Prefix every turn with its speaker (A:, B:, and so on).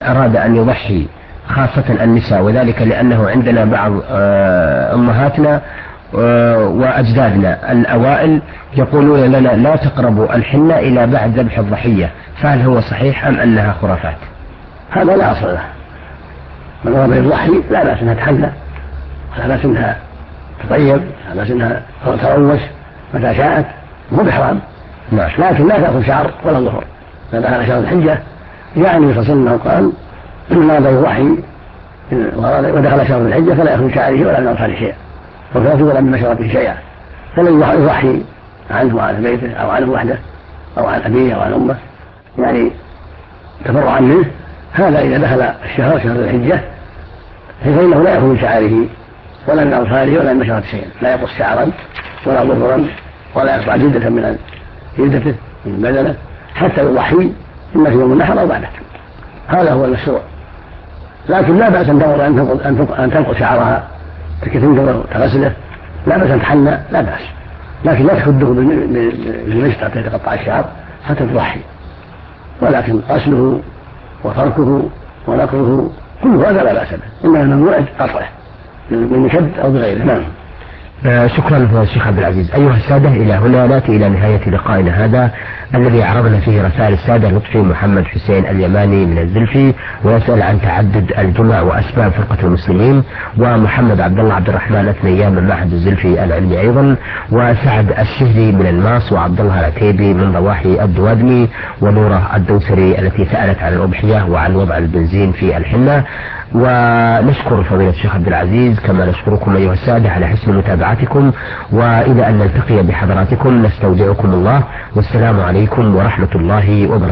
A: أراد أن يضحي خاصة النساء، وذلك لأنه عندنا بعض أمهاتنا وأجدادنا الأوائل يقولون لنا لا تقربوا الحنة إلى بعد ذبح الضحية، فهل هو صحيح أم أنها خرافات؟
B: هذا لا أصل له. من أراد يضحي لا بأس أنها تحنى، لا بأس أنها تطيب، لا بأس أنها تروش متى شاءت، مو بحرام. لكن لا تأخذ شعر ولا ظهر. إذا دخل شهر الحجة جاء النبي صلى الله عليه وسلم قال إن أراد يضحي ودخل شهر الحجة فلا يأخذ شعره ولا من أظفاره شيئا وفاته ولا من مشربه شيئا، فلن يضحي عنه وعن بيته أو عنه وحده أو عن أبيه أو عن أمه، يعني تفرعا منه. هذا إذا دخل الشهر شهر الحجة فإنه لا يأخذ من شعره ولا من أظفاره ولا من مشربه شيئا، لا يقص شعرا ولا ظفرا ولا يقطع جلدة من جلدته من بدنه حتى يضحي إما في يوم النحر أو بعده. هذا هو المشروع. لكن لا بأس أن تنقص شعرها تنقض تغسله، لا بأس أن تحنى، لا بأس، لكن لا تخده بالمشط حتى يتقطع الشعر حتى تضحي. ولكن غسله وتركه ونقضه كل هذا لا بأس به، إنما ممنوع قطعه بالمشد أو بغيره. نعم.
A: شكرا شيخ عبد العزيز. أيها السادة، إلى هنا نأتي إلى نهاية لقائنا هذا الذي عرضنا فيه رسائل السادة لطفي محمد حسين اليماني من الزلفي، ويسأل عن تعدد الجمع وأسباب فرقة المسلمين، ومحمد عبد الله عبد الرحمن الثنيان من معهد الزلفي العلمي أيضا، وسعد الشهري من الماس، وعبد الله العتيبي من ضواحي الدوادمي، ونورة الدوسري التي سألت عن الأضحية وعن وضع البنزين في الحنة. ونشكر فضيلة الشيخ عبد العزيز، كما نشكركم أيها السادة على حسن متابعتكم، وإلى أن نلتقي بحضراتكم نستودعكم الله، والسلام عليكم ورحمة الله وبركاته.